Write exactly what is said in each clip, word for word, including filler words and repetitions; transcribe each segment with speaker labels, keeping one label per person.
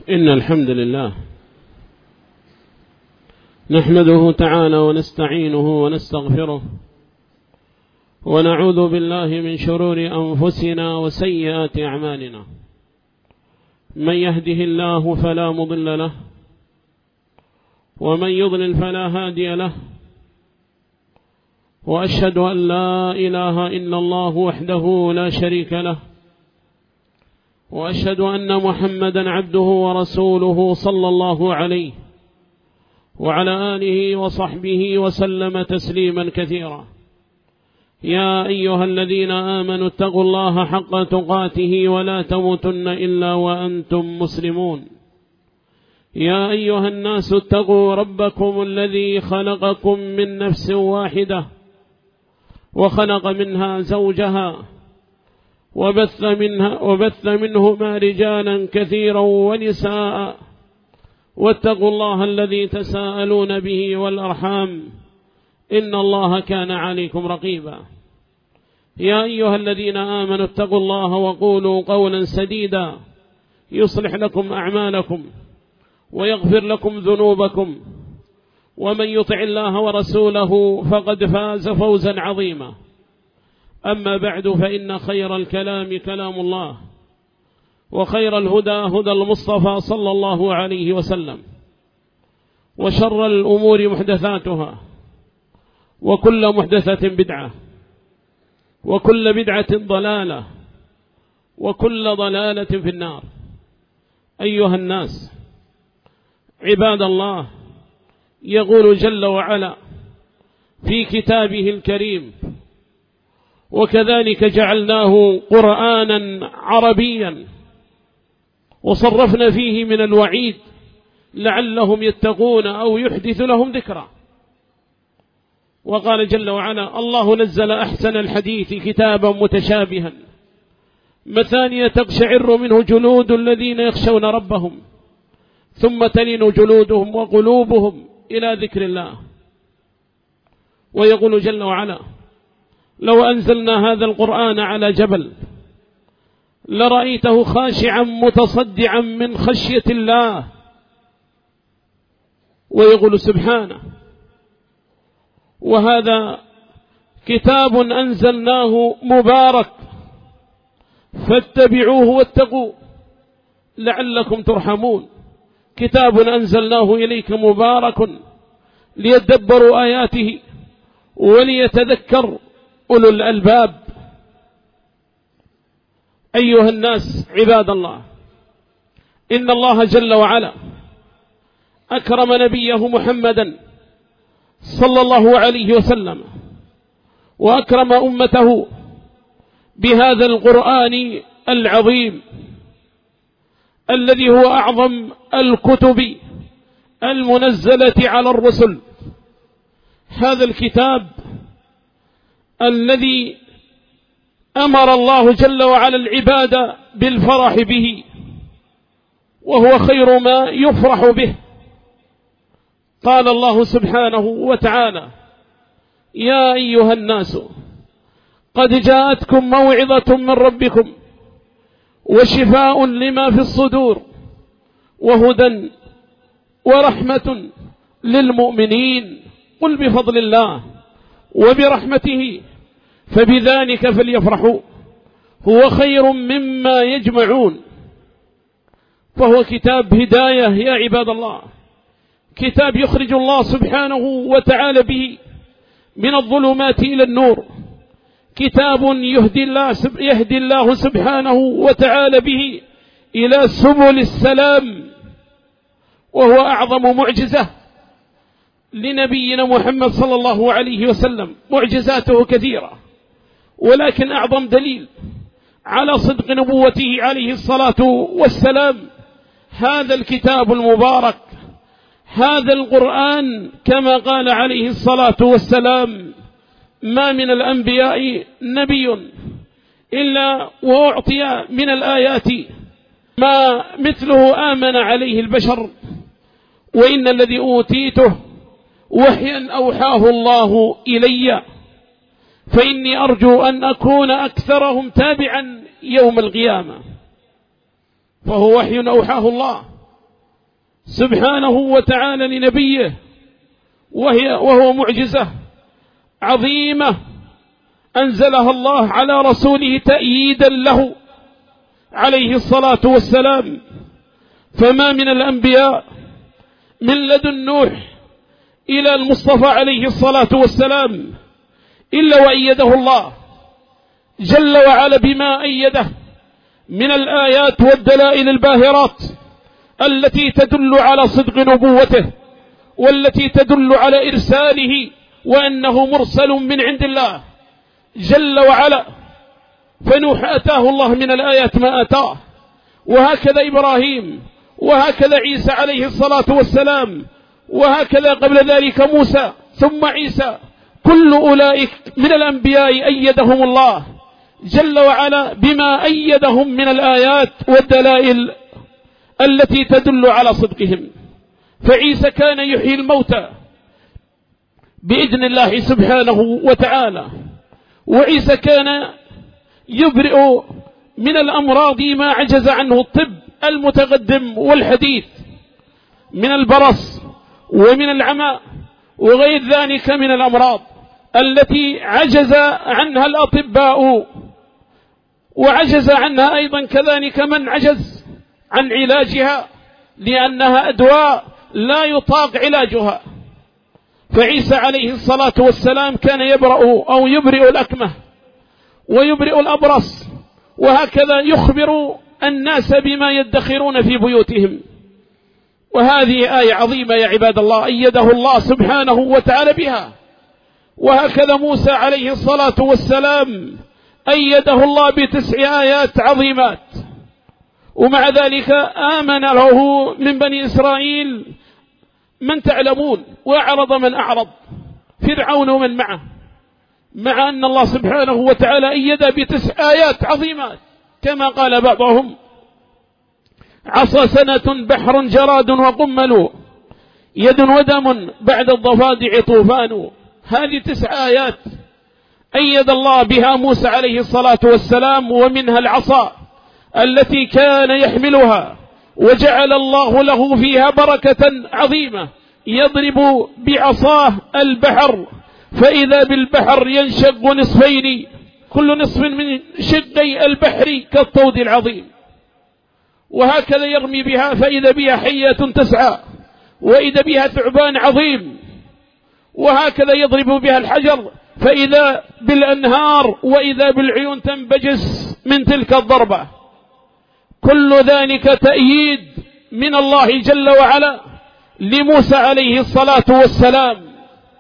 Speaker 1: إن الحمد لله نحمده تعالى ونستعينه ونستغفره ونعوذ بالله من شرور أنفسنا وسيئات أعمالنا. من يهده الله فلا مضل له ومن يضلل فلا هادي له، وأشهد أن لا إله إلا الله وحده لا شريك له، وأشهد أن محمدا عبده ورسوله صلى الله عليه وعلى آله وصحبه وسلم تسليما كثيرا. يا أيها الذين آمنوا اتقوا الله حق تقاته ولا تموتن إلا وأنتم مسلمون. يا أيها الناس اتقوا ربكم الذي خلقكم من نفس واحدة وخلق منها زوجها وبث منها وبث منهما رجالا كثيرا ونساء، واتقوا الله الذي تساءلون به والأرحام إن الله كان عليكم رقيبا. يا أيها الذين آمنوا اتقوا الله وقولوا قولا سديدا يصلح لكم أعمالكم ويغفر لكم ذنوبكم، ومن يطع الله ورسوله فقد فاز فوزا عظيما. أما بعد، فإن خير الكلام كلام الله، وخير الهدى هدى المصطفى صلى الله عليه وسلم، وشر الأمور محدثاتها، وكل محدثة بدعة، وكل بدعة ضلالة، وكل ضلالة في النار. أيها الناس عباد الله، يقول جل وعلا في كتابه الكريم: وكذلك جعلناه قرآنا عربيا وصرفنا فيه من الوعيد لعلهم يتقون أو يحدث لهم ذكرى. وقال جل وعلا: الله نزل أحسن الحديث كتابا متشابها مثانية تقشعر منه جلود الذين يخشون ربهم ثم تلين جلودهم وقلوبهم إلى ذكر الله. ويقول جل وعلا: لو أنزلنا هذا القرآن على جبل لرأيته خاشعا متصدعا من خشية الله. ويقول سبحانه: وهذا كتاب أنزلناه مبارك فاتبعوه واتقوا لعلكم ترحمون. كتاب أنزلناه إليك مبارك ليدبروا آياته وليتذكر أولو الألباب. أيها الناس عباد الله، إن الله جل وعلا أكرم نبيه محمدا صلى الله عليه وسلم، وأكرم أمته بهذا القرآن العظيم الذي هو أعظم الكتب المنزلة على الرسل. هذا الكتاب الذي أمر الله جل وعلا العباد بالفرح به، وهو خير ما يفرح به. قال الله سبحانه وتعالى: يا أيها الناس قد جاءتكم موعظة من ربكم وشفاء لما في الصدور وهدى ورحمة للمؤمنين. قل بفضل الله وبرحمته فبذلك فليفرحوا هو خير مما يجمعون. فهو كتاب هداية يا عباد الله، كتاب يخرج الله سبحانه وتعالى به من الظلمات إلى النور، كتاب يهدي الله, يهدي الله سبحانه وتعالى به إلى سبل السلام. وهو أعظم معجزة لنبينا محمد صلى الله عليه وسلم. معجزاته كثيرة، ولكن أعظم دليل على صدق نبوته عليه الصلاة والسلام هذا الكتاب المبارك، هذا القرآن. كما قال عليه الصلاة والسلام: ما من الأنبياء نبي إلا وأعطي من الآيات ما مثله آمن عليه البشر، وإن الذي أوتيته وحيا أوحاه الله إلي، فإني أرجو أن أكون أكثرهم تابعا يوم القيامة. فهو وحي أوحاه الله سبحانه وتعالى لنبيه، وهي وهو معجزة عظيمة أنزلها الله على رسوله تأييدا له عليه الصلاة والسلام. فما من الأنبياء من لدن نوح إلى المصطفى عليه الصلاة والسلام إلا وأيده الله جل وعلا بما أيده من الآيات والدلائل الباهرات التي تدل على صدق نبوته، والتي تدل على إرساله وأنه مرسل من عند الله جل وعلا. فنوح أتاه الله من الآيات ما أتاه، وهكذا إبراهيم، وهكذا عيسى عليه الصلاة والسلام، وهكذا قبل ذلك موسى ثم عيسى. كل أولئك من الأنبياء أيدهم الله جل وعلا بما أيدهم من الآيات والدلائل التي تدل على صدقهم. فعيسى كان يحيي الموتى بإذن الله سبحانه وتعالى، وعيسى كان يبرئ من الأمراض ما عجز عنه الطب المتقدم والحديث من البرص ومن العمى وغير ذلك من الأمراض التي عجز عنها الأطباء، وعجز عنها أيضا كذلك من عجز عن علاجها لأنها أدواء لا يطاق علاجها. فعيسى عليه الصلاة والسلام كان يبرأ أو يبرئ الأكمه ويبرئ الأبرص، وهكذا يخبر الناس بما يدخرون في بيوتهم. وهذه آية عظيمة يا عباد الله أيده الله سبحانه وتعالى بها. وهكذا موسى عليه الصلاة والسلام أيده الله بتسع آيات عظيمات، ومع ذلك آمن له من بني إسرائيل من تعلمون، وأعرض من أعرض، فرعون ومن معه، مع أن الله سبحانه وتعالى أيد بتسع آيات عظيمات كما قال بعضهم: عصا سنة بحر جراد وقمل يد ودم بعد الضفادع طوفان. هذه تسع آيات أيد الله بها موسى عليه الصلاة والسلام، ومنها العصا التي كان يحملها، وجعل الله له فيها بركة عظيمة يضرب بعصاه البحر فإذا بالبحر ينشق نصفين، كل نصف من شقي البحر كالطود العظيم. وهكذا يرمي بها فإذا بها حية تسعى، وإذا بها ثعبان عظيم. وهكذا يضرب بها الحجر فإذا بالأنهار وإذا بالعيون تنبجس من تلك الضربة. كل ذلك تأييد من الله جل وعلا لموسى عليه الصلاة والسلام.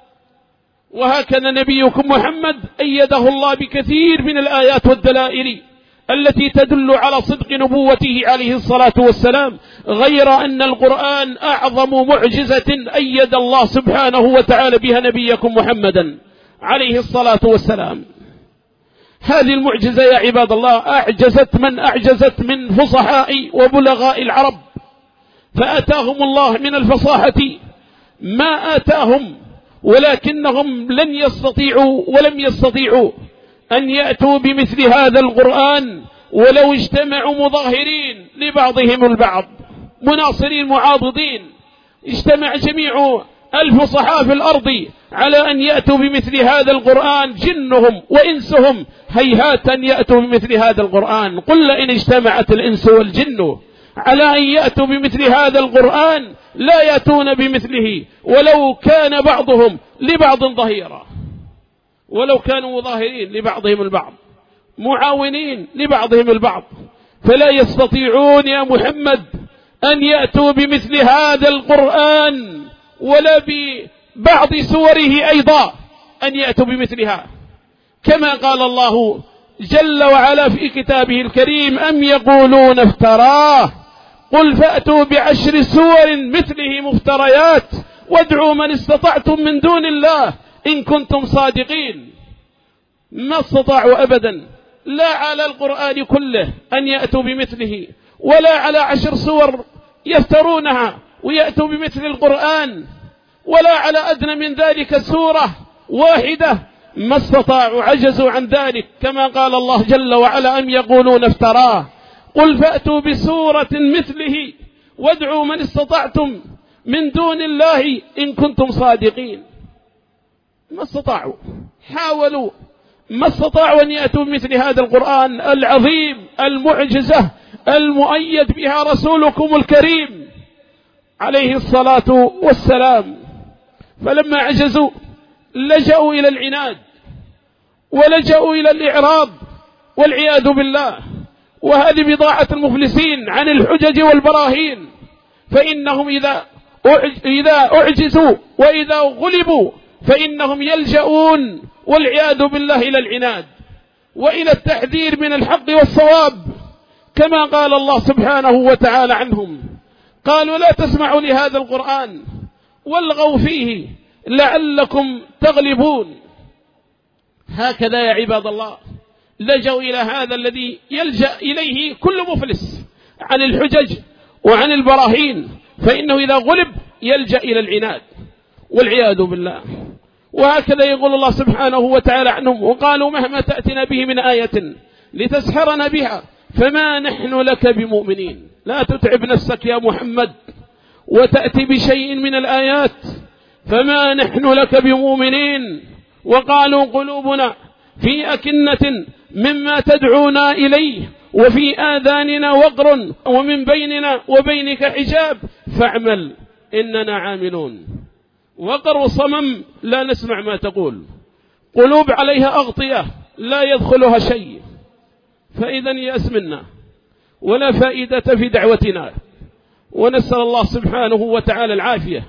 Speaker 1: وهكذا نبيكم محمد أيده الله بكثير من الآيات والدلائل التي تدل على صدق نبوته عليه الصلاة والسلام، غير أن القرآن أعظم معجزة أيد الله سبحانه وتعالى بها نبيكم محمدا عليه الصلاة والسلام. هذه المعجزة يا عباد الله أعجزت من أعجزت من فصحاء وبلغاء العرب، فأتاهم الله من الفصاحة ما آتاهم، ولكنهم لن يستطيعوا ولم يستطيعوا أن يأتوا بمثل هذا القرآن ولو اجتمعوا مظاهرين لبعضهم البعض مناصرين معاضدين. اجتمع جميع الفصحاء في الأرض على أن يأتوا بمثل هذا القرآن، جنهم وإنسهم هيهات أن يأتوا بمثل هذا القرآن. قل إن اجتمعت الإنس والجن على أن يأتوا بمثل هذا القرآن لا يأتون بمثله ولو كان بعضهم لبعض ظهيرا، ولو كانوا مظاهرين لبعضهم البعض معاونين لبعضهم البعض، فلا يستطيعون يا محمد أن يأتوا بمثل هذا القرآن ولا ببعض سوره أيضا أن يأتوا بمثلها. كما قال الله جل وعلا في كتابه الكريم: أم يقولون افتراه قل فأتوا بعشر سور مثله مفتريات وادعوا من استطعتم من دون الله إن كنتم صادقين. ما استطاعوا أبدا لا على القرآن كله أن يأتوا بمثله، ولا على عشر سور يفترونها ويأتوا بمثل القرآن، ولا على أدنى من ذلك سورة واحدة ما استطاعوا، عجزوا عن ذلك. كما قال الله جل وعلا: أم يقولون افتراه قل فأتوا بسورة مثله وادعوا من استطعتم من دون الله إن كنتم صادقين. ما استطاعوا، حاولوا ما استطاعوا أن يأتوا مثل هذا القرآن العظيم المعجزة المؤيد بها رسولكم الكريم عليه الصلاة والسلام. فلما عجزوا لجأوا إلى العناد ولجأوا إلى الإعراض والعياذ بالله. وهذه بضاعة المفلسين عن الحجج والبراهين، فإنهم إذا إذا أعجزوا وإذا غلبوا فإنهم يلجؤون والعياذ بالله إلى العناد وإلى التحذير من الحق والصواب، كما قال الله سبحانه وتعالى عنهم: قالوا لا تسمعوا لهذا القرآن والغوا فيه لعلكم تغلبون. هكذا يا عباد الله لجوا إلى هذا الذي يلجأ إليه كل مفلس عن الحجج وعن البراهين، فإنه إذا غلب يلجأ إلى العناد والعياذ بالله. وهكذا يقول الله سبحانه وتعالى عنهم: وقالوا مهما تأتنا به من آية لتسحرنا بها فما نحن لك بمؤمنين. لا تتعب نفسك يا محمد وتأتي بشيء من الآيات، فما نحن لك بمؤمنين. وقالوا قلوبنا في أكنة مما تدعونا إليه وفي آذاننا وقر ومن بيننا وبينك حجاب فاعمل إننا عاملون. وقر وصمم لا نسمع ما تقول، قلوب عليها أغطية لا يدخلها شيء، فإذا يأس منا ولا فائدة في دعوتنا، ونسأل الله سبحانه وتعالى العافية.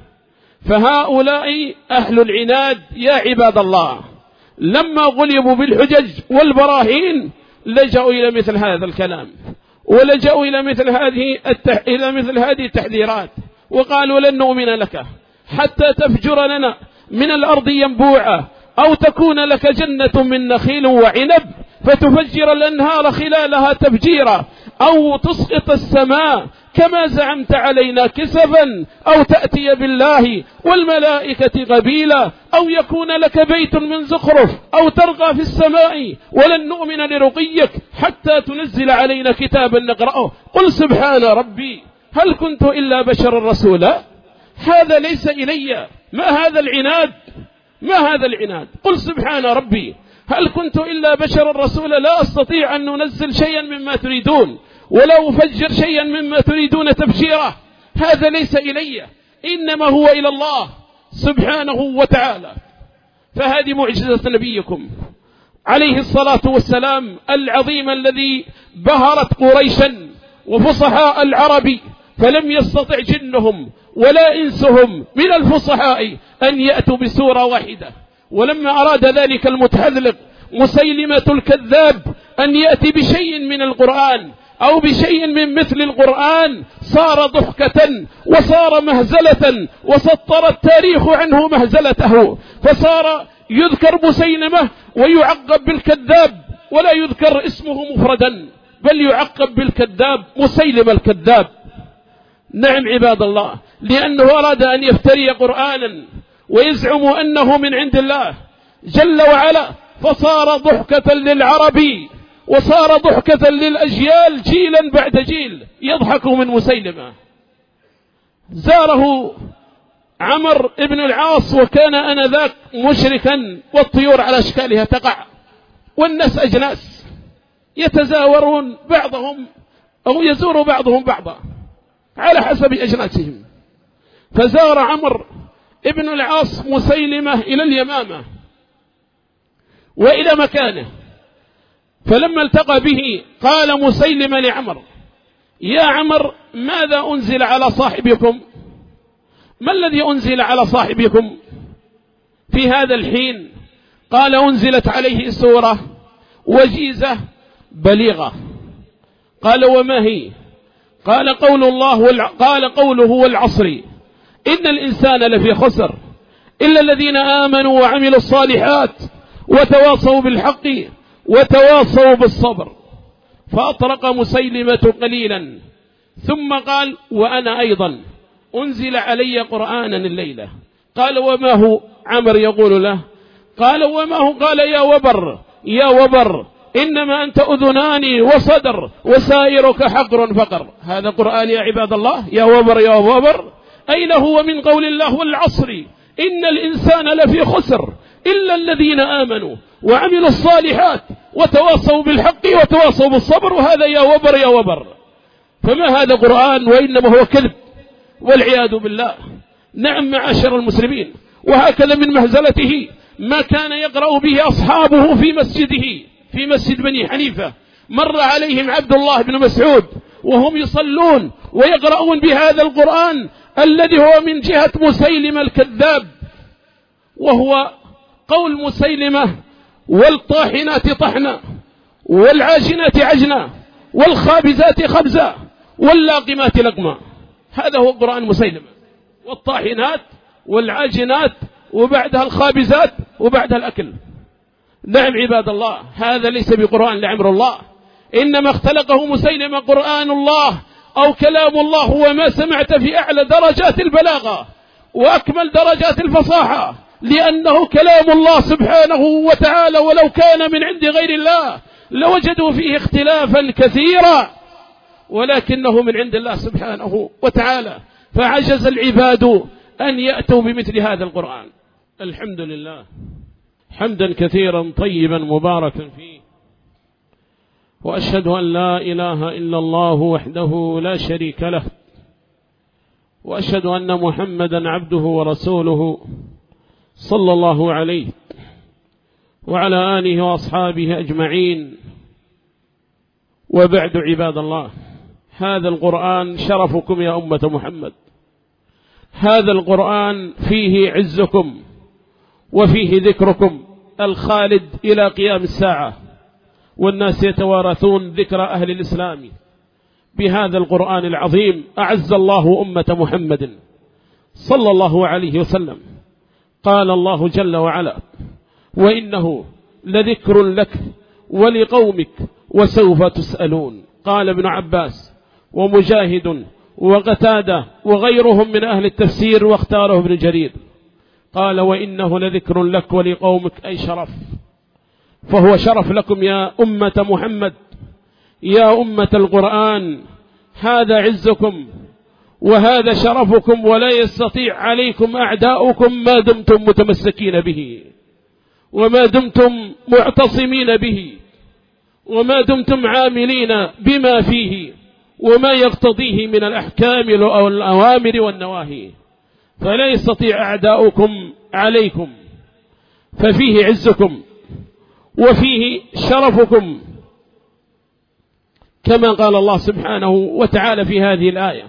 Speaker 1: فهؤلاء أهل العناد يا عباد الله لما غلبوا بالحجج والبراهين لجأوا إلى مثل هذا الكلام، ولجأوا إلى مثل هذه التح... إلى مثل هذه التحذيرات، وقالوا لن نؤمن لك حتى تفجر لنا من الأرض ينبوعا أو تكون لك جنة من نخيل وعنب فتفجر الأنهار خلالها تفجيرا أو تسقط السماء كما زعمت علينا كسفا أو تأتي بالله والملائكة قبيلا أو يكون لك بيت من زخرف أو ترقى في السماء ولن نؤمن لرقيك حتى تنزل علينا كتابا نقرأه. قل سبحان ربي هل كنت إلا بشر رسولا. هذا ليس إلي، ما هذا العناد، ما هذا العناد. قل سبحان ربي هل كنت إلا بشر رسولا لا أستطيع أن ننزل شيئا مما تريدون ولا أفجر شيئا مما تريدون تفجيره. هذا ليس إلي، إنما هو إلى الله سبحانه وتعالى. فهذه معجزة نبيكم عليه الصلاة والسلام العظيم الذي بهرت قريشا وفصحاء العرب، فلم يستطع جنهم ولا إنسهم من الفصحاء أن يأتوا بسورة واحدة. ولما أراد ذلك المتحذلق مسيلمة الكذاب أن يأتي بشيء من القرآن أو بشيء من مثل القرآن صار ضحكة وصار مهزلة وسطر التاريخ عنه مهزلته، فصار يذكر مسيلمة ويعقب بالكذاب ولا يذكر اسمه مفردا بل يعقب بالكذاب مسيلمة الكذاب. نعم عباد الله، لأنه أراد أن يفتري قرآنا ويزعم أنه من عند الله جل وعلا، فصار ضحكة للعرب وصار ضحكة للأجيال جيلا بعد جيل يضحك من مسيلمة. زاره عمر بن العاص وكان آنذاك مشركا والطيور على أشكالها تقع والناس أجناس يتزاورون بعضهم أو يزور بعضهم بعضا على حسب أجناسهم. فزار عمر ابن العاص مسيلمة إلى اليمامة وإلى مكانه، فلما التقى به قال مسيلمة لعمر: يا عمر ماذا أنزل على صاحبكم؟ ما الذي أنزل على صاحبكم في هذا الحين؟ قال: أنزلت عليه سورة وجيزة بليغة. قال: وما هي؟ قال: قول الله والع... قال قوله والعصر إن الإنسان لفي خسر إلا الذين آمنوا وعملوا الصالحات وتواصوا بالحق وتواصوا بالصبر. فأطرق مسيلمة قليلا ثم قال: وأنا أيضا أنزل علي قرآنا الليلة. قال: وما هو؟ عمر يقول له. قال: وما هو؟ قال: يا وبر يا وبر إنما أنت أذنان وصدر وسائرك حقر فقر. هذا قرآن يا عباد الله؟ يا وبر يا وبر. أين هو من قول الله والعصر إن الإنسان لفي خسر إلا الذين آمنوا وعملوا الصالحات وتواصوا بالحق وتواصوا بالصبر. وهذا يا وبر يا وبر. فما هذا قرآن وإنما هو كذب والعياذ بالله. نعم معاشر المسلمين. وهكذا من مهزلته ما كان يقرأ به أصحابه في مسجده في مسجد بني حنيفة. مر عليهم عبد الله بن مسعود وهم يصلون ويقرؤون بهذا القرآن الذي هو من جهة مسيلمة الكذاب، وهو قول مسيلمة: والطاحنات طحنا والعاجنات عجنا والخابزات خبزا واللاقمات لقما. هذا هو قرآن مسيلمة. والطاحنات والعاجنات وبعدها الخابزات وبعدها الأكل. نعم عباد الله، هذا ليس بقرآن لعمر الله، إنما اختلقه مسيلمة قرآن الله أو كلام الله. وما سمعت في أعلى درجات البلاغة وأكمل درجات الفصاحة، لأنه كلام الله سبحانه وتعالى، ولو كان من عند غير الله لوجدوا فيه اختلافا كثيرا، ولكنه من عند الله سبحانه وتعالى. فعجز العباد أن يأتوا بمثل هذا القرآن. الحمد لله حمدا كثيرا طيبا مباركا فيه، وأشهد أن لا إله إلا الله وحده لا شريك له، وأشهد أن محمدا عبده ورسوله صلى الله عليه وعلى آله وأصحابه أجمعين. وبعد عباد الله، هذا القرآن شرفكم يا أمة محمد. هذا القرآن فيه عزكم وفيه ذكركم الخالد إلى قيام الساعة، والناس يتوارثون ذكر أهل الإسلام بهذا القرآن العظيم. أعز الله أمة محمد صلى الله عليه وسلم. قال الله جل وعلا: وإنه لذكر لك ولقومك وسوف تسألون. قال ابن عباس ومجاهد وقتادة وغيرهم من أهل التفسير، واختاره ابن جرير. قال: وإنه لذكر لك ولقومك، أي شرف. فهو شرف لكم يا أمة محمد، يا أمة القرآن. هذا عزكم وهذا شرفكم، ولا يستطيع عليكم أعداؤكم ما دمتم متمسكين به، وما دمتم معتصمين به، وما دمتم عاملين بما فيه وما يقتضيه من الأحكام أو الأوامر والنواهي، فلا يستطيع أعداؤكم عليكم. ففيه عزكم وفيه شرفكم، كما قال الله سبحانه وتعالى في هذه الآية.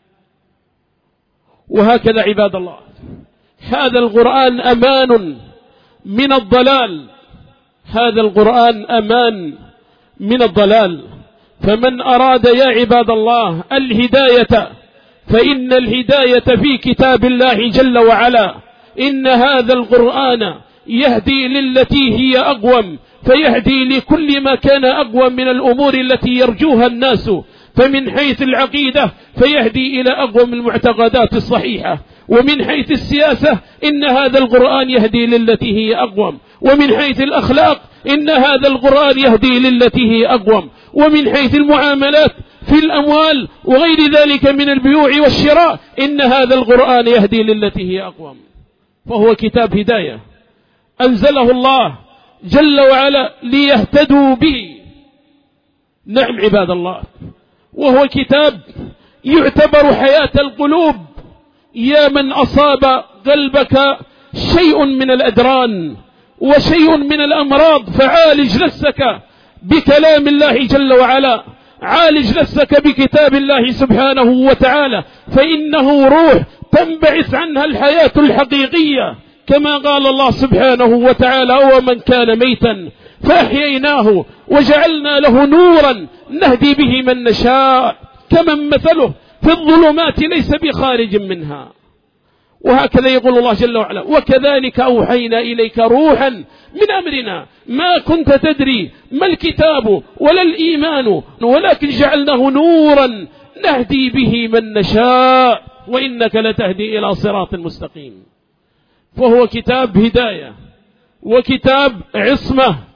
Speaker 1: وهكذا عباد الله، هذا القرآن أمان من الضلال. هذا القرآن أمان من الضلال. فمن أراد يا عباد الله الهداية فإن الهداية في كتاب الله جل وعلا. إن هذا القرآن يهدي للتي هي أقوم، فيهدي لكل ما كان أقوم من الأمور التي يرجوها الناس. فمن حيث العقيدة فيهدي إلى أقوم المعتقدات الصحيحة، ومن حيث السياسة إن هذا القرآن يهدي للتي هي أقوم، ومن حيث الأخلاق إن هذا القرآن يهدي للتي هي أقوم، ومن حيث المعاملات في الأموال وغير ذلك من البيوع والشراء إن هذا القرآن يهدي للتي هي أقوم. فهو كتاب هداية أنزله الله جل وعلا ليهتدوا به. نعم عباد الله، وهو كتاب يعتبر حياة القلوب. يا من أصاب قلبك شيء من الأدران وشيء من الأمراض فعالج نفسك بكلام الله جل وعلا، عالج نفسك بكتاب الله سبحانه وتعالى، فإنه روح تنبعث عنها الحياة الحقيقية، كما قال الله سبحانه وتعالى: ومن كان ميتا فأحييناه وجعلنا له نورا نهدي به من نشاء كمن مثله في الظلمات ليس بخارج منها. وهكذا يقول الله جل وعلا: وكذلك أوحينا إليك روحا من أمرنا ما كنت تدري ما الكتاب ولا الإيمان ولكن جعلناه نورا نهدي به من نشاء وإنك لتهدي إلى صراط مستقيم. فهو كتاب هداية وكتاب عصمة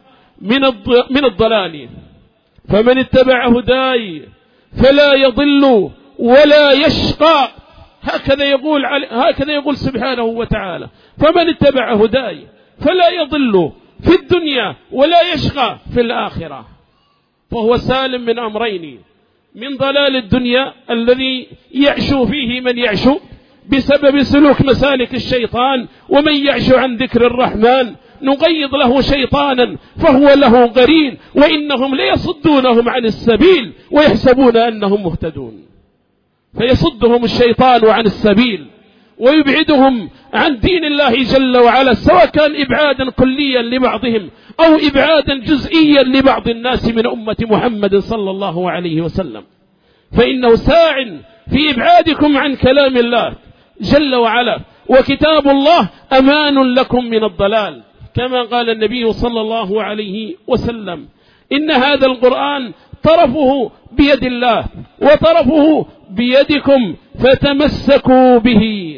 Speaker 1: من الضلال. فمن اتبع هداي فلا يضل ولا يشقى، هكذا يقول هكذا يقول سبحانه وتعالى. فمن اتبع هداي فلا يضل في الدنيا ولا يشقى في الآخرة، فهو سالم من أمرين: من ضلال الدنيا الذي يعشو فيه من يعشو بسبب سلوك مسالك الشيطان، ومن يعشو عن ذكر الرحمن نقيض له شيطانا فهو له قرين، وإنهم ليصدونهم عن السبيل ويحسبون أنهم مهتدون. فيصدهم الشيطان عن السبيل ويبعدهم عن دين الله جل وعلا، سواء كان إبعادا كليا لبعضهم أو إبعادا جزئيا لبعض الناس من أمة محمد صلى الله عليه وسلم. فإنه ساع في إبعادكم عن كلام الله جل وعلا، وكتاب الله أمان لكم من الضلال، كما قال النبي صلى الله عليه وسلم: إن هذا القرآن طرفه بيد الله وطرفه بيدكم فتمسكوا به،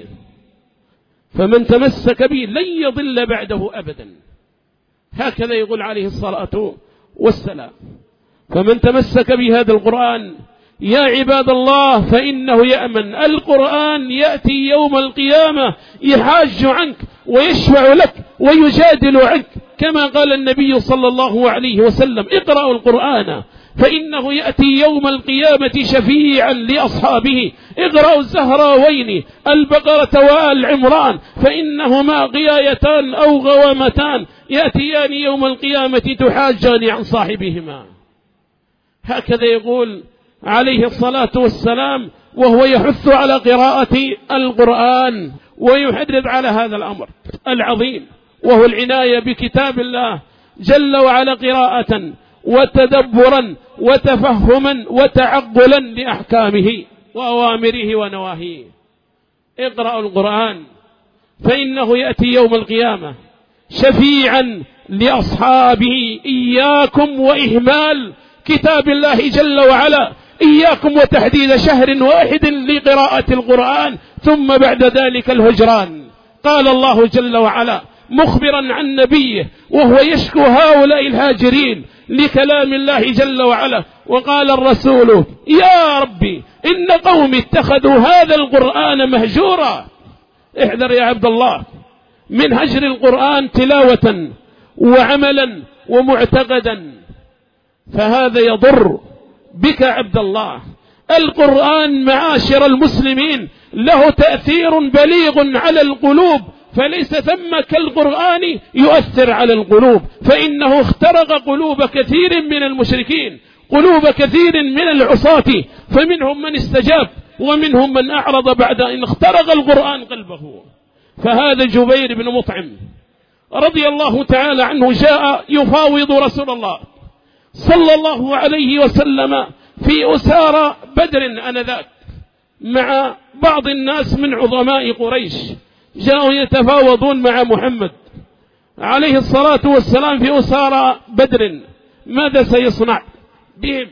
Speaker 1: فمن تمسك به لن يضل بعده أبدا. هكذا يقول عليه الصلاة والسلام. فمن تمسك بهذا القرآن يا عباد الله فإنه يأمن. القرآن يأتي يوم القيامة يحاج عنك ويشفع لك ويجادل عنك، كما قال النبي صلى الله عليه وسلم: اقرأوا القرآن فإنه يأتي يوم القيامة شفيعا لأصحابه. اقرأوا الزهراوين البقرة وآل عمران فإنهما غيايتان أو غوامتان يأتيان يوم القيامة تحاجان عن صاحبهما. هكذا يقول عليه الصلاة والسلام، وهو يحث على قراءة القرآن ويحرض على هذا الأمر العظيم، وهو العناية بكتاب الله جل وعلا قراءة وتدبرا وتفهما وتعقلا لأحكامه وأوامره ونواهيه. اقرأوا القرآن فإنه يأتي يوم القيامة شفيعا لأصحابه. إياكم وإهمال كتاب الله جل وعلا، إياكم وتحديد شهر واحد لقراءة القرآن ثم بعد ذلك الهجران. قال الله جل وعلا مخبرا عن نبيه وهو يشكو هؤلاء الهاجرين لكلام الله جل وعلا، وقال الرسول: يا ربي إن قومي اتخذوا هذا القرآن مهجورا. احذر يا عبد الله من هجر القرآن تلاوة وعملا ومعتقدا، فهذا يضر بك عبد الله. القرآن معاشر المسلمين له تأثير بليغ على القلوب، فليس ثم كالقرآن يؤثر على القلوب، فإنه اخترق قلوب كثير من المشركين، قلوب كثير من العصاة، فمنهم من استجاب ومنهم من أعرض بعد أن اخترق القرآن قلبه. فهذا جبير بن مطعم رضي الله تعالى عنه جاء يفاوض رسول الله صلى الله عليه وسلم في أسارى بدر آنذاك مع بعض الناس من عظماء قريش، جاءوا يتفاوضون مع محمد عليه الصلاة والسلام في أسارى بدر، ماذا سيصنع بهم؟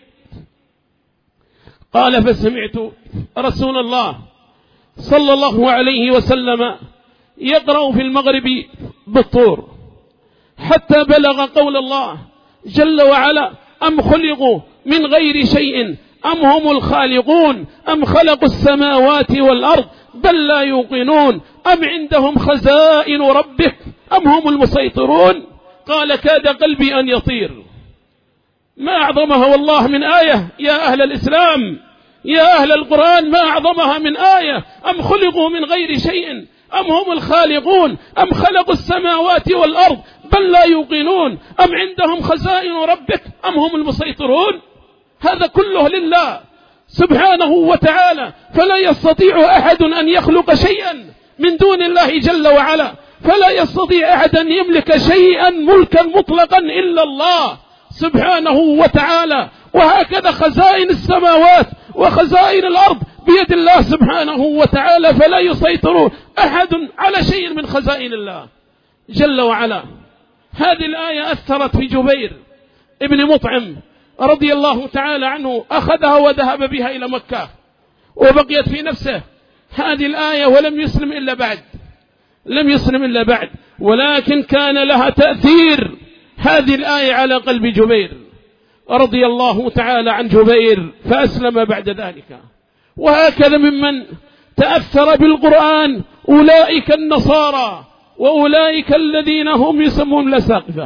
Speaker 1: قال: فسمعت رسول الله صلى الله عليه وسلم يقرأ في المغرب بالطور حتى بلغ قول الله جل وعلا: أم خلقوا من غير شيء أم هم الخالقون أم خلقوا السماوات والأرض بل لا يوقنون أم عندهم خزائن ربك أم هم المسيطرون. قال: كاد قلبي أن يطير. ما أعظمها والله من آية يا أهل الإسلام، يا أهل القرآن، ما أعظمها من آية. أم خلقوا من غير شيء أم هم الخالقون أم خلقوا السماوات والأرض بل لا يوقنون أم عندهم خزائن ربك أم هم المسيطرون. هذا كله لله سبحانه وتعالى، فلا يستطيع أحد أن يخلق شيئا من دون الله جل وعلا، فلا يستطيع أحد أن يملك شيئا ملكا مطلقا إلا الله سبحانه وتعالى. وهكذا خزائن السماوات وخزائن الأرض بيد الله سبحانه وتعالى، فلا يسيطر أحد على شيء من خزائن الله جل وعلا. هذه الآية أثرت في جبير ابن مطعم رضي الله تعالى عنه، أخذها وذهب بها إلى مكة وبقيت في نفسه هذه الآية ولم يسلم إلا بعد، لم يسلم إلا بعد، ولكن كان لها تأثير هذه الآية على قلب جبير رضي الله تعالى عن جبير فأسلم بعد ذلك. وهكذا ممن تأثر بالقرآن أولئك النصارى وأولئك الذين هم يسمون الأساقفة،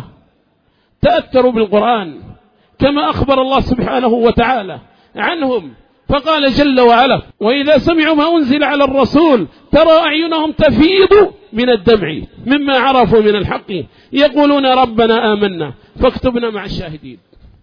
Speaker 1: تأثروا بالقرآن كما أخبر الله سبحانه وتعالى عنهم، فقال جل وعلا: وإذا سمعوا ما أنزل على الرسول ترى أعينهم تفيض من الدمع مما عرفوا من الحق يقولون ربنا آمنا فاكتبنا مع الشاهدين.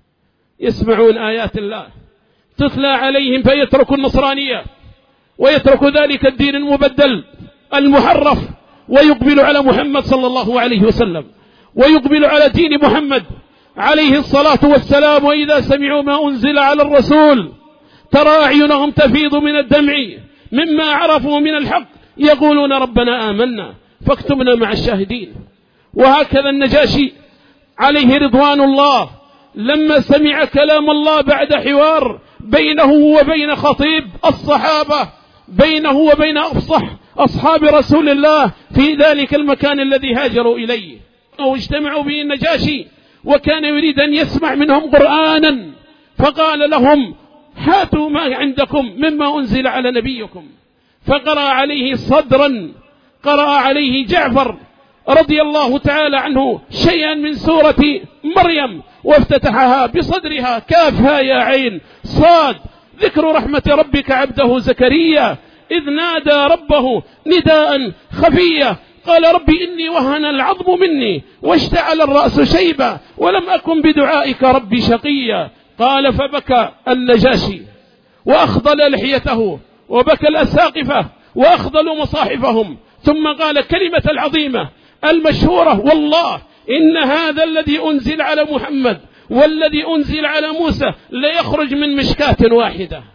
Speaker 1: يسمعون آيات الله تتلى عليهم فيتركوا النصرانية ويتركوا ذلك الدين المبدل المحرف ويقبل على محمد صلى الله عليه وسلم ويقبل على دين محمد عليه الصلاة والسلام. وإذا سمعوا ما أنزل على الرسول ترى أعينهم تفيض من الدمع مما عرفوا من الحق يقولون ربنا آمنا فاكتبنا مع الشاهدين. وهكذا النجاشي عليه رضوان الله لما سمع كلام الله بعد حوار بينه وبين خطيب الصحابة، بينه وبين أفصح أصحاب رسول الله في ذلك المكان الذي هاجروا إليه أو اجتمعوا به النجاشي، وكان يريد أن يسمع منهم قرآنا، فقال لهم: هاتوا ما عندكم مما أنزل على نبيكم. فقرأ عليه صدرا، قرأ عليه جعفر رضي الله تعالى عنه شيئا من سورة مريم، وافتتحها بصدرها: كافها يا عين صاد، ذكر رحمة ربك عبده زكريا إذ نادى ربه نداء خفيا قال: ربي إني وهن العظم مني واشتعل الرأس شيبا ولم أكن بدعائك ربي شقيا. قال: فبكى النجاشي وأخضل لحيته وبكى الأساقفة وأخضلوا مصاحفهم، ثم قال كلمة العظيمة المشهورة: والله إن هذا الذي أنزل على محمد والذي أنزل على موسى ليخرج من مشكاة واحدة.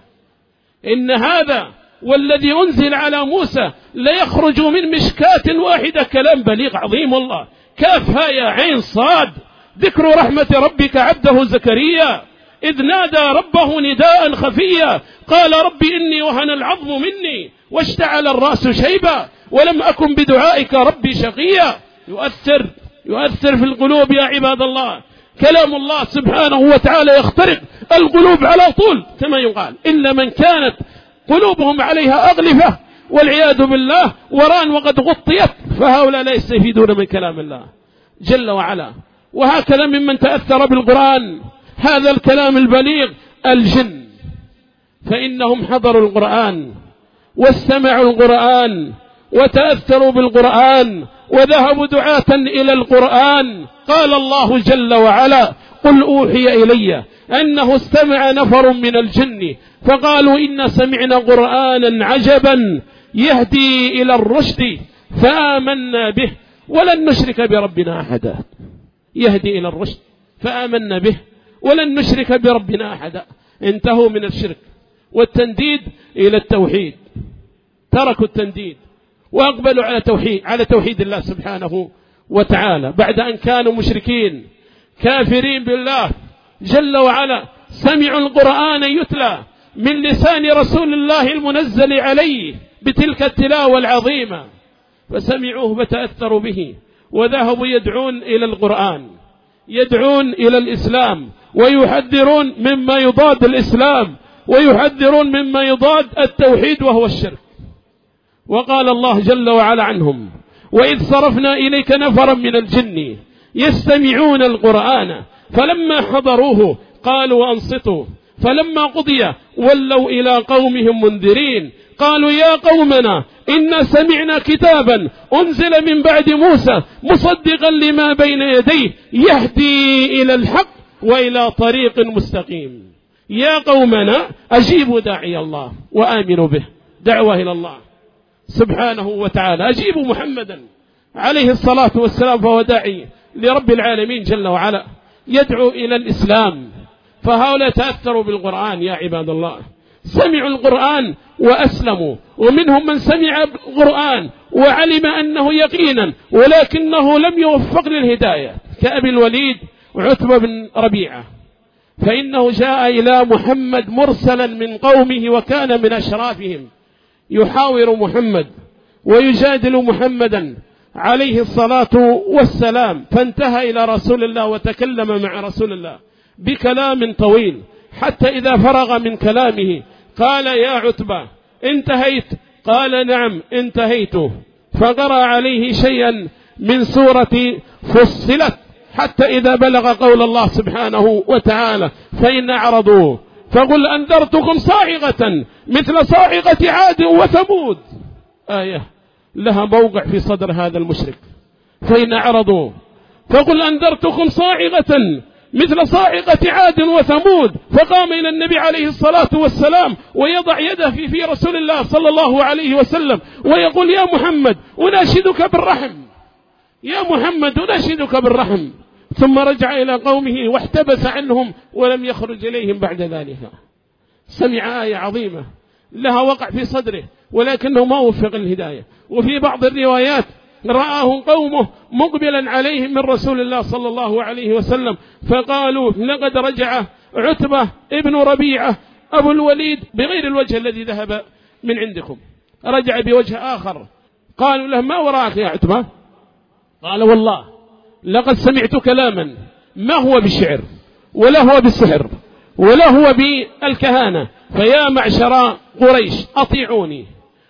Speaker 1: إن هذا والذي أنزل على موسى ليخرج من مشكاة واحدة. كلام بليغ عظيم والله. كافها يا عين صاد، ذكر رحمة ربك عبده زكريا إذ نادى ربه نداء خفيا قال: ربي إني وهن العظم مني واشتعل الرأس شيبا ولم أكن بدعائك ربي شقيا. يؤثر يؤثر في القلوب يا عباد الله. كلام الله سبحانه وتعالى يخترق القلوب على طول كما يقال، إلا من كانت قلوبهم عليها أغلفة والعياذ بالله وران وقد غطيت، فهؤلاء لا يستفيدون من كلام الله جل وعلا. وهكذا ممن تأثر بالقرآن هذا الكلام البليغ الجن، فإنهم حضروا القرآن واستمعوا القرآن وتأثروا بالقرآن وذهبوا دعاة إلى القرآن. قال الله جل وعلا: قل أوحي إلي أنه استمع نفر من الجن فقالوا إن سمعنا قرآنا عجبا يهدي إلى الرشد فآمنا به ولن نشرك بربنا أحدا. يهدي إلى الرشد فآمنا به ولن نشرك بربنا أحدا. انتهوا من الشرك والتنديد إلى التوحيد، تركوا التنديد وأقبلوا على توحيد على توحيد الله سبحانه وتعالى بعد أن كانوا مشركين كافرين بالله جل وعلا. سمعوا القرآن يتلى من لسان رسول الله المنزل عليه بتلك التلاوة العظيمة، فسمعوه فتأثروا به وذهبوا يدعون إلى القرآن، يدعون إلى الإسلام ويحذرون مما يضاد الإسلام ويحذرون مما يضاد التوحيد وهو الشرك. وقال الله جل وعلا عنهم: وإذ صرفنا إليك نفرا من الجن يستمعون القرآن فلما حضروه قالوا أنصتوا فلما قضي ولوا إلى قومهم منذرين قالوا يا قومنا إنا سمعنا كتابا أنزل من بعد موسى مصدقا لما بين يديه يهدي إلى الحق وإلى طريق مستقيم. يا قومنا أجيبوا داعي الله وآمنوا به، دعوة إلى الله سبحانه وتعالى. أجيبوا محمدا عليه الصلاة والسلام فهو داعي لرب العالمين جل وعلا، يدعو إلى الإسلام. فهؤلاء تأثروا بالقرآن يا عباد الله، سمعوا القرآن وأسلموا. ومنهم من سمع القرآن وعلم أنه يقينا ولكنه لم يوفق للهداية كأبي الوليد وعتبة بن ربيعة، فإنه جاء إلى محمد مرسلا من قومه وكان من أشرافهم، يحاور محمد ويجادل محمدا عليه الصلاة والسلام، فانتهى إلى رسول الله وتكلم مع رسول الله بكلام طويل، حتى إذا فرغ من كلامه قال: يا عتبة انتهيت؟ قال: نعم انتهيت. فقرأ عليه شيئا من سورة فصلت، حتى إذا بلغ قول الله سبحانه وتعالى: فإن أعرضوا فقل أنذرتكم صاعقة مثل صاعقة عاد وثمود. آية لها موقع في صدر هذا المشرك. فإن أعرضوا فقل أنذرتكم صاعقة مثل صاعقة عاد وثمود. فقام إلى النبي عليه الصلاة والسلام ويضع يده في في رسول الله صلى الله عليه وسلم ويقول: يا محمد أناشدك بالرحم، يا محمد أناشدك بالرحم. ثم رجع إلى قومه واحتبس عنهم ولم يخرج إليهم بعد ذلك. سمع آية عظيمة لها وقع في صدره ولكنه ما وفق الهداية. وفي بعض الروايات رآه قومه مقبلا عليهم من رسول الله صلى الله عليه وسلم، فقالوا: لقد رجع عتبة ابن ربيعة أبو الوليد بغير الوجه الذي ذهب من عندكم، رجع بوجه آخر. قالوا له: ما وراك يا عتبة؟ قال: والله لقد سمعت كلاما ما هو بالشعر ولا هو بالسحر ولا هو بالكهانة، فيا معشر قريش أطيعوني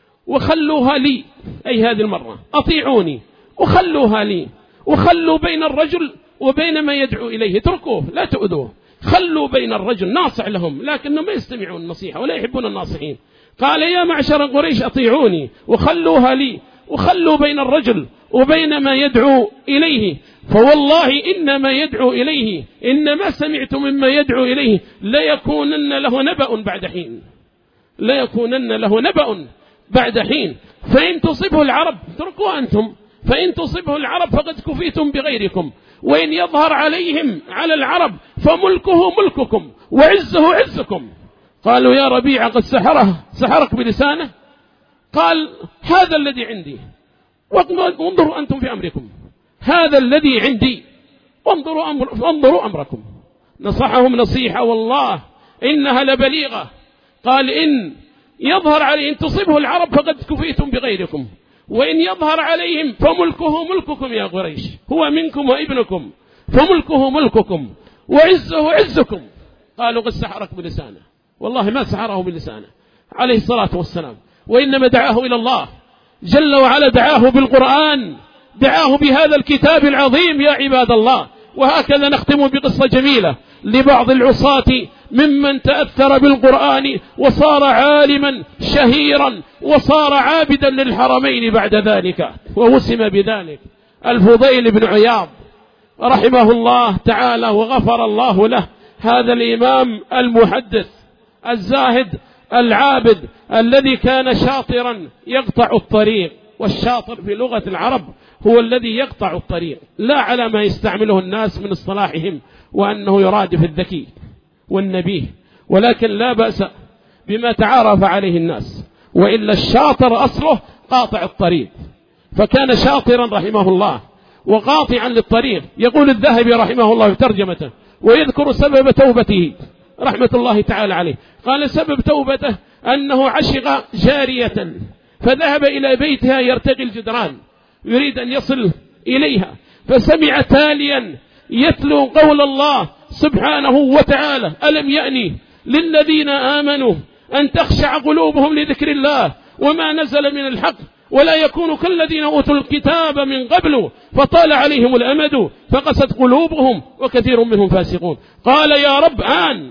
Speaker 1: وخلوها لي، أي هذه المرة أطيعوني وخلوها لي، وخلوا بين الرجل وبين ما يدعو إليه، اتركوه لا تؤذوه، خلوا بين الرجل. ناصح لهم لكنهم ما يستمعون النصيحة ولا يحبون الناصحين. قال: يا معشر قريش أطيعوني وخلوها لي، وخلوا بين الرجل وبين ما يدعو إليه، فوالله إنما يدعو إليه إنما سمعت مما يدعو إليه ليكونن له نبأ بعد حين، ليكونن له نبأ بعد حين، فإن تصبه العرب اتركوا أنتم، فإن تصبه العرب فقد كفيتم بغيركم، وإن يظهر عليهم على العرب فملكه ملككم وعزه عزكم. قالوا: يا ربيع قد سحره سحرك بلسانه؟ قال: هذا الذي عندي وانظروا أنتم في أمركم، هذا الذي عندي وانظروا, أمر وانظروا أمركم. نصحهم نصيحة والله إنها لبليغة. قال: إن يظهر عليهم إن تصبه العرب فقد كفيتم بغيركم، وإن يظهر عليهم فملكه ملككم يا قريش، هو منكم وابنكم، فملكه ملككم وعزه عزكم. قالوا: قد سحرك بلسانه. والله ما سحره بلسانه عليه الصلاة والسلام، وإنما دعاه إلى الله جل وعلا، دعاه بالقرآن، دعاه بهذا الكتاب العظيم يا عباد الله. وهكذا نختم بقصة جميلة لبعض العصاة ممن تأثر بالقرآن وصار عالما شهيرا وصار عابدا للحرمين بعد ذلك، ووسم بذلك الفضيل بن عياض رحمه الله تعالى وغفر الله له. هذا الإمام المحدث الزاهد العابد الذي كان شاطرا يقطع الطريق، والشاطر في لغة العرب هو الذي يقطع الطريق، لا على ما يستعمله الناس من اصطلاحهم وأنه يرادف الذكي والنبيه، ولكن لا بأس بما تعارف عليه الناس، وإلا الشاطر أصله قاطع الطريق. فكان شاطرا رحمه الله وقاطعا للطريق. يقول الذهبي رحمه الله في ترجمته ويذكر سبب توبته رحمة الله تعالى عليه، قال: سبب توبته أنه عشق جارية فذهب إلى بيتها يرتقي الجدران يريد أن يصل إليها، فسمع تاليا يتلو قول الله سبحانه وتعالى: ألم يأني للذين آمنوا أن تخشع قلوبهم لذكر الله وما نزل من الحق ولا يكونوا كالذين أوتوا الكتاب من قبل فطال عليهم الأمد فقست قلوبهم وكثير منهم فاسقون. قال: يا رب آن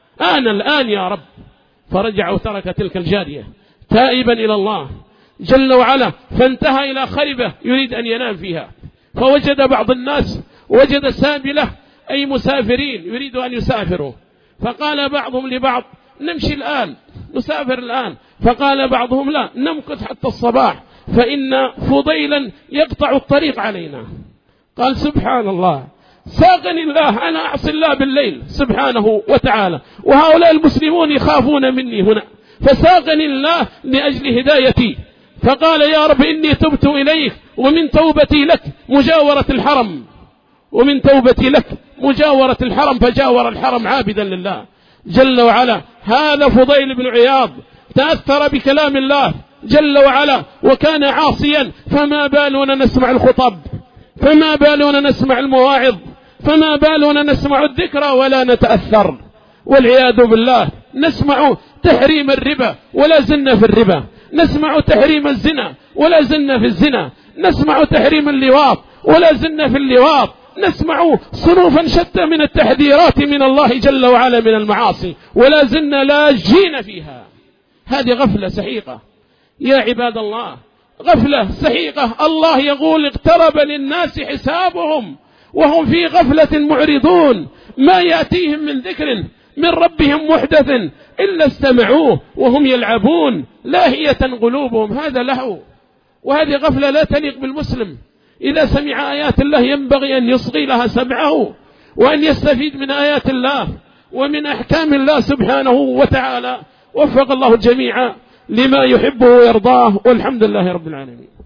Speaker 1: آن الآن يا رب. فرجع وترك تلك الجارية تائبا إلى الله جل وعلا، فانتهى إلى خربة يريد أن ينام فيها، فوجد بعض الناس وجد سابلة أي مسافرين يريدوا أن يسافروا، فقال بعضهم لبعض: نمشي الآن نسافر الآن. فقال بعضهم: لا، نمكث حتى الصباح فإن فضيلا يقطع الطريق علينا. قال: سبحان الله، ساقني الله أنا أعصي الله بالليل سبحانه وتعالى، وهؤلاء المسلمون يخافون مني هنا، فساقني الله لأجل هدايتي. فقال: يا رب إني تبت إليك ومن توبتي لك مجاورة الحرم، ومن توبتي لك مجاورة الحرم، فجاور الحرم عابدا لله جل وعلا. هذا فضيل بن عياض تأثر بكلام الله جل وعلا وكان عاصيا، فما بالنا نسمع الخطب، فما بالنا نسمع المواعظ، فما بالنا نسمع الذكرى ولا نتأثر. والعياذ بالله نسمع تحريم الربا ولا زلنا في الربا، نسمع تحريم الزنا ولا زلنا في الزنا، نسمع تحريم اللواط ولا زلنا في اللواط، نسمع صنوفا شتى من التحذيرات من الله جل وعلا من المعاصي ولا زلنا لاجين فيها. هذه غفلة سحيقة يا عباد الله، غفلة سحيقة. الله يقول اقترب للناس حسابهم وهم في غفلة معرضون، ما يأتيهم من ذكر من ربهم محدث إلا استمعوه وهم يلعبون لاهية قلوبهم. هذا لهو وهذه غفلة لا تليق بالمسلم. إذا سمع آيات الله ينبغي أن يصغي لها سمعه وأن يستفيد من آيات الله ومن أحكام الله سبحانه وتعالى. وفق الله الجميع لما يحبه ويرضاه، والحمد لله رب العالمين.